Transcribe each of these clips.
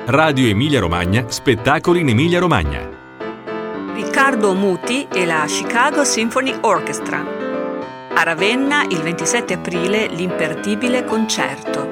Radio Emilia Romagna, spettacoli in Emilia Romagna. Riccardo Muti e la Chicago Symphony Orchestra. A Ravenna il 27 aprile l'imperdibile concerto.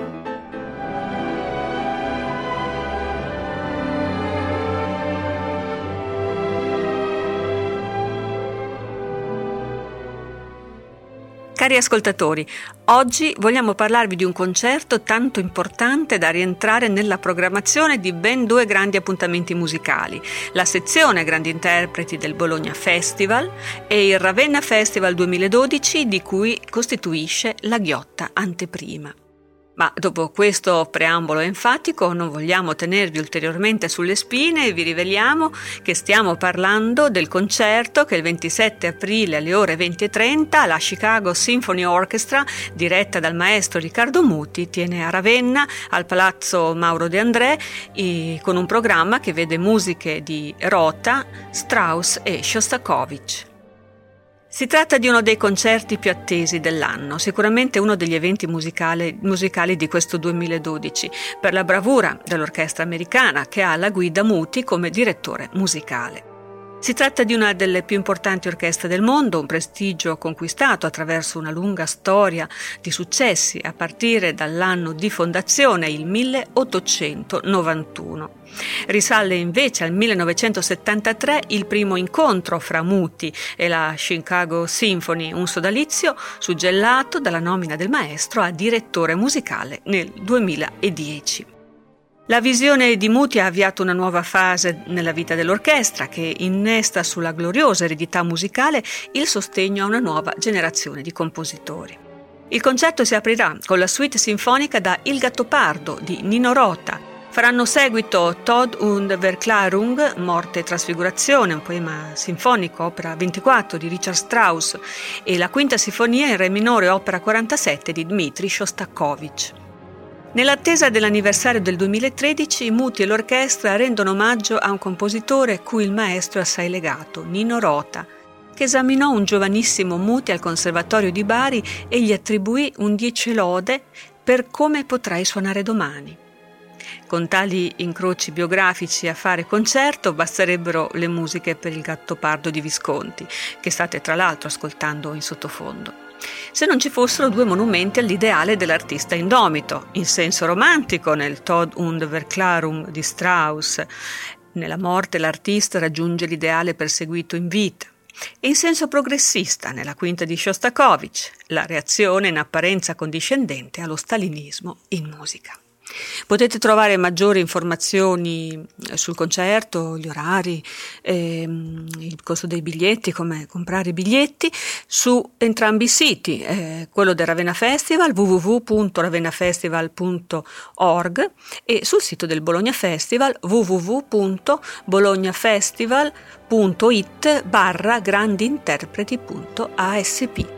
Cari ascoltatori, oggi vogliamo parlarvi di un concerto tanto importante da rientrare nella programmazione di ben due grandi appuntamenti musicali, la sezione Grandi Interpreti del Bologna Festival e il Ravenna Festival 2012 di cui costituisce la ghiotta anteprima. Ma dopo questo preambolo enfatico non vogliamo tenervi ulteriormente sulle spine e vi riveliamo che stiamo parlando del concerto che il 27 aprile alle ore 20:30 la Chicago Symphony Orchestra, diretta dal maestro Riccardo Muti, tiene a Ravenna al Palazzo Mauro De André con un programma che vede musiche di Rota, Strauss e Shostakovich. Si tratta di uno dei concerti più attesi dell'anno, sicuramente uno degli eventi musicali di questo 2012, per la bravura dell'orchestra americana che ha alla guida Muti come direttore musicale. Si tratta di una delle più importanti orchestre del mondo, un prestigio conquistato attraverso una lunga storia di successi a partire dall'anno di fondazione, il 1891. Risale invece al 1973 il primo incontro fra Muti e la Chicago Symphony, un sodalizio suggellato dalla nomina del maestro a direttore musicale nel 2010. La visione di Muti ha avviato una nuova fase nella vita dell'orchestra che innesta sulla gloriosa eredità musicale il sostegno a una nuova generazione di compositori. Il concerto si aprirà con la suite sinfonica da Il Gattopardo di Nino Rota. Faranno seguito Tod und Verklärung, Morte e Trasfigurazione, un poema sinfonico, opera 24 di Richard Strauss, e la quinta sinfonia in re minore, opera 47 di Dmitri Shostakovich. Nell'attesa dell'anniversario del 2013, Muti e l'orchestra rendono omaggio a un compositore cui il maestro è assai legato, Nino Rota, che esaminò un giovanissimo Muti al Conservatorio di Bari e gli attribuì un 10 lode per Come potrai suonare domani. Con tali incroci biografici a fare concerto basterebbero le musiche per Il Gattopardo di Visconti, che state tra l'altro ascoltando in sottofondo. Se non ci fossero due monumenti all'ideale dell'artista indomito, in senso romantico nel Tod und Verklärung di Strauss, nella morte l'artista raggiunge l'ideale perseguito in vita, e in senso progressista nella quinta di Shostakovich, la reazione in apparenza condiscendente allo stalinismo in musica. Potete trovare maggiori informazioni sul concerto, gli orari, il costo dei biglietti, come comprare i biglietti, su entrambi i siti, quello del Ravenna Festival, www.ravennafestival.org, e sul sito del Bologna Festival, www.bolognafestival.it/grandinterpreti.asp.